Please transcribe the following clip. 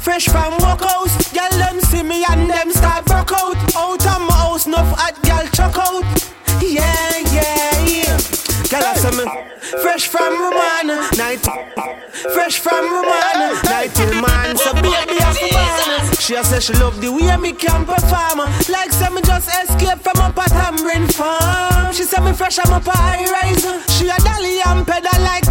Fresh from workhouse, girl them see me and them start broke out. Out of my house, enough hot girl chuck out. Yeah, yeah, yeah. Girl I say me fresh from Romana, night. Fresh from Romana, night till man. So baby I for she a say she love the way me can perform. Like say me just escape from up at Hamrin Farm. She say me fresh I'm up a high rise. She a dolly and pedal like